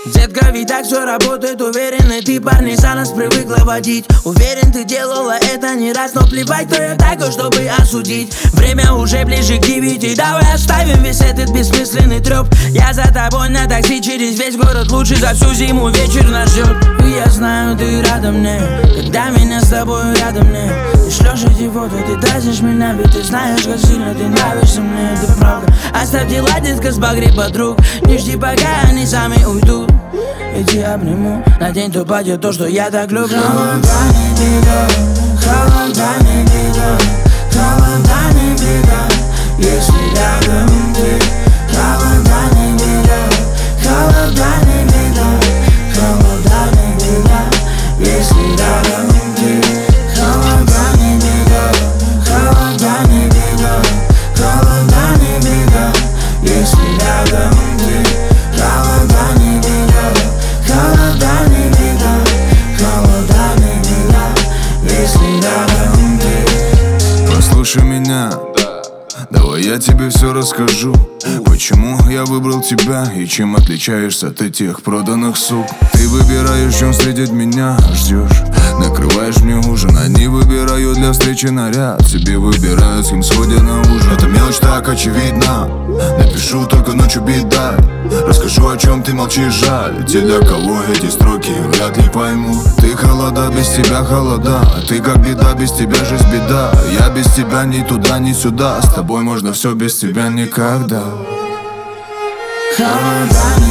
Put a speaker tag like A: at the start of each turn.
A: Детка, ведь так все работает, уверенный ты парни за нас привыкла водить. Уверен, ты делала это не раз, но плевать, кто я такой, чтобы осудить. Время уже ближе к 9, давай оставим весь этот бессмысленный трёп. Я за тобой на такси через весь город, лучше за всю зиму вечер нас ждет. И я знаю, ты рада мне, когда меня с тобой рядом нет. Ты шлёшь эти фото, ты дразнишь меня, ведь ты знаешь, как сильно ты нравишься мне, это правда. Оставь дела, детка, сбагри подруг, не жди, пока они сами уйдут. Иди обниму, надень то платье, то, что я так люблю.
B: Холода не беда, холода не беда, холода не беда, если рядом ты. Холода не беда, холода не беда, холода не беда, если рядом ты. Холода не беда, холода не беда, холода не беда, если рядом ты. Холода не беда, холода не беда, холода не беда, если рядом ты.
C: Послушай меня, давай я тебе все расскажу. Почему я выбрал тебя и чем отличаешься от этих проданных сук. Ты выбираешь, чем встретить меня, ждешь, накрываешь мне ужин. Они выбирают для встречи наряд, себе выбирают, с кем сходят на ужин. Это мелочь так очевидна, напишу только ночью беда. Расскажу, о чем ты молчишь, жаль. Те, для кого эти строки вряд ли поймут. Ты холода, без тебя холода, ты как беда, без тебя жизнь беда. Я без тебя ни туда, ни сюда, с тобой можно все, без тебя никогда.
B: Холода